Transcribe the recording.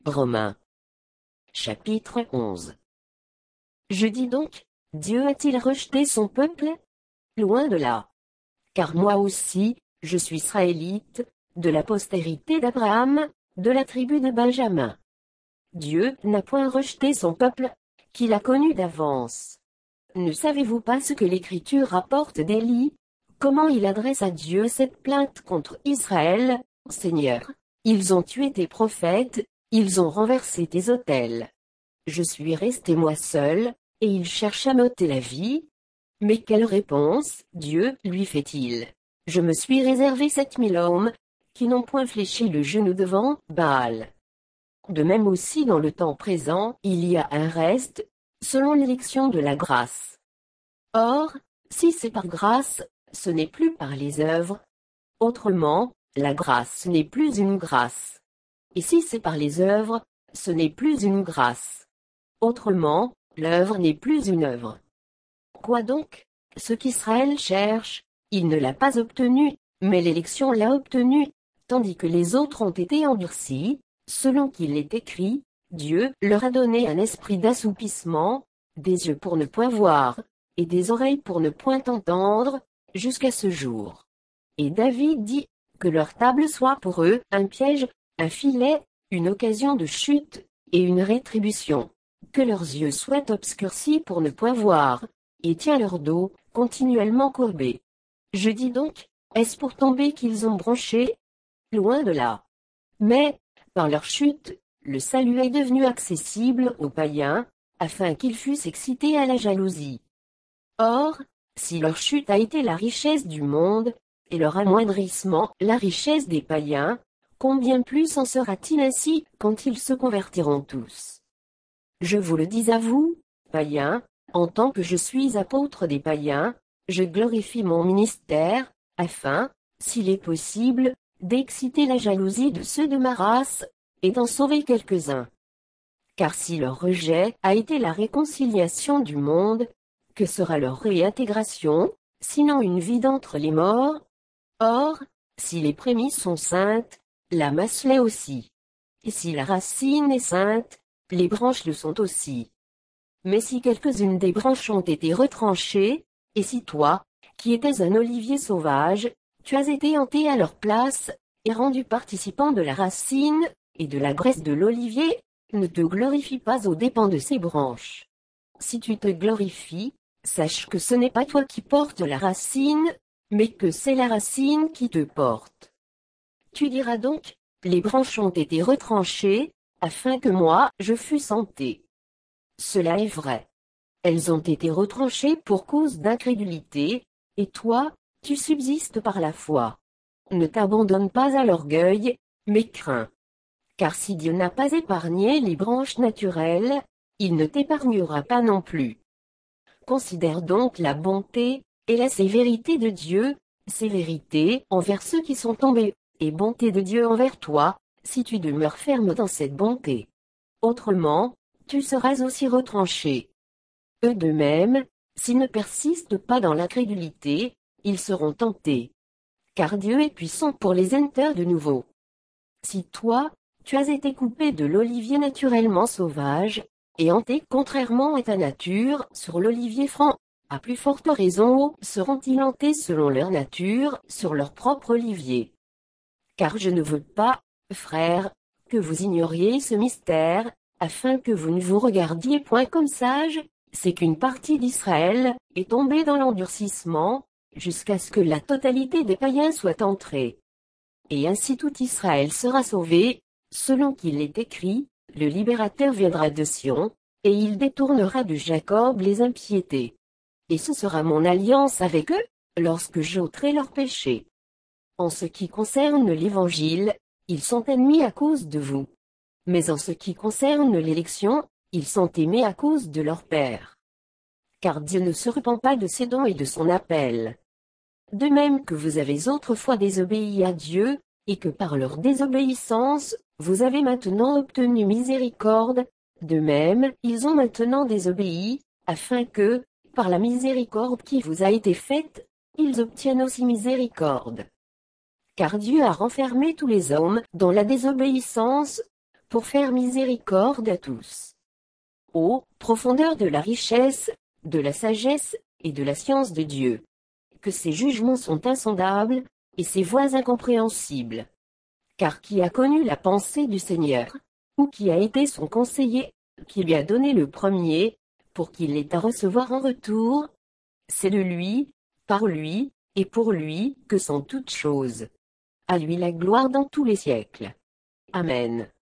Romains. Chapitre 11. Je dis donc, Dieu a-t-il rejeté son peuple? Loin de là. Car moi aussi, je suis israélite, de la postérité d'Abraham, de la tribu de Benjamin. Dieu n'a point rejeté son peuple, qu'il a connu d'avance. Ne savez-vous pas ce que l'Écriture rapporte d'Élie, comment il adresse à Dieu cette plainte contre Israël? Seigneur, ils ont tué tes prophètes, ils ont renversé tes autels. Je suis resté moi seul, et ils cherchent à m'ôter la vie. Mais quelle réponse, Dieu, lui fait-il? Je me suis réservé 7000 hommes, qui n'ont point fléchi le genou devant Baal. De même aussi dans le temps présent, il y a un reste, selon l'élection de la grâce. Or, si c'est par grâce, ce n'est plus par les œuvres. Autrement, la grâce n'est plus une grâce. Et si c'est par les œuvres, ce n'est plus une grâce. Autrement, l'œuvre n'est plus une œuvre. Quoi donc? Ce qu'Israël cherche, il ne l'a pas obtenu, mais l'élection l'a obtenu, tandis que les autres ont été endurcis, selon qu'il est écrit, Dieu leur a donné un esprit d'assoupissement, des yeux pour ne point voir, et des oreilles pour ne point entendre, jusqu'à ce jour. Et David dit, que leur table soit pour eux un piège, un filet, une occasion de chute, et une rétribution. Que leurs yeux soient obscurcis pour ne point voir, et tient leur dos, continuellement courbé. Je dis donc, est-ce pour tomber qu'ils ont bronché? Loin de là. Mais, par leur chute, le salut est devenu accessible aux païens, afin qu'ils fussent excités à la jalousie. Or, si leur chute a été la richesse du monde, et leur amoindrissement la richesse des païens, combien plus en sera-t-il ainsi quand ils se convertiront tous? Je vous le dis à vous, païens, en tant que je suis apôtre des païens, je glorifie mon ministère, afin, s'il est possible, d'exciter la jalousie de ceux de ma race, et d'en sauver quelques-uns. Car si leur rejet a été la réconciliation du monde, que sera leur réintégration, sinon une vie d'entre les morts? Or, si les prémices sont saintes, la masse l'est aussi. Et si la racine est sainte, les branches le sont aussi. Mais si quelques-unes des branches ont été retranchées, et si toi, qui étais un olivier sauvage, tu as été hanté à leur place, et rendu participant de la racine, et de la graisse de l'olivier, ne te glorifie pas aux dépens de ces branches. Si tu te glorifies, sache que ce n'est pas toi qui portes la racine, mais que c'est la racine qui te porte. Tu diras donc, les branches ont été retranchées, afin que moi, je fusse hanté. Cela est vrai. Elles ont été retranchées pour cause d'incrédulité, et toi, tu subsistes par la foi. Ne t'abandonne pas à l'orgueil, mais crains. Car si Dieu n'a pas épargné les branches naturelles, il ne t'épargnera pas non plus. Considère donc la bonté, et la sévérité de Dieu, sévérité envers ceux qui sont tombés, et bonté de Dieu envers toi, si tu demeures ferme dans cette bonté. Autrement, tu seras aussi retranché. Eux de même, s'ils ne persistent pas dans l'incrédulité, ils seront tentés. Car Dieu est puissant pour les enter de nouveau. Si toi, tu as été coupé de l'olivier naturellement sauvage, et hanté contrairement à ta nature sur l'olivier franc, à plus forte raison seront-ils hantés selon leur nature sur leur propre olivier. Car je ne veux pas, frères, que vous ignoriez ce mystère, afin que vous ne vous regardiez point comme sages, c'est qu'une partie d'Israël est tombée dans l'endurcissement, jusqu'à ce que la totalité des païens soit entrée. Et ainsi tout Israël sera sauvé, selon qu'il est écrit, le libérateur viendra de Sion, et il détournera de Jacob les impiétés. Et ce sera mon alliance avec eux, lorsque j'ôterai leurs péchés. En ce qui concerne l'Évangile, ils sont ennemis à cause de vous. Mais en ce qui concerne l'élection, ils sont aimés à cause de leur Père. Car Dieu ne se repent pas de ses dons et de son appel. De même que vous avez autrefois désobéi à Dieu, et que par leur désobéissance, vous avez maintenant obtenu miséricorde, de même, ils ont maintenant désobéi, afin que, par la miséricorde qui vous a été faite, ils obtiennent aussi miséricorde. Car Dieu a renfermé tous les hommes dans la désobéissance, pour faire miséricorde à tous. Ô profondeur de la richesse, de la sagesse, et de la science de Dieu! Que ses jugements sont insondables, et ses voies incompréhensibles. Car qui a connu la pensée du Seigneur, ou qui a été son conseiller, qui lui a donné le premier, pour qu'il l'ait à recevoir en retour? C'est de lui, par lui, et pour lui, que sont toutes choses. À lui la gloire dans tous les siècles. Amen.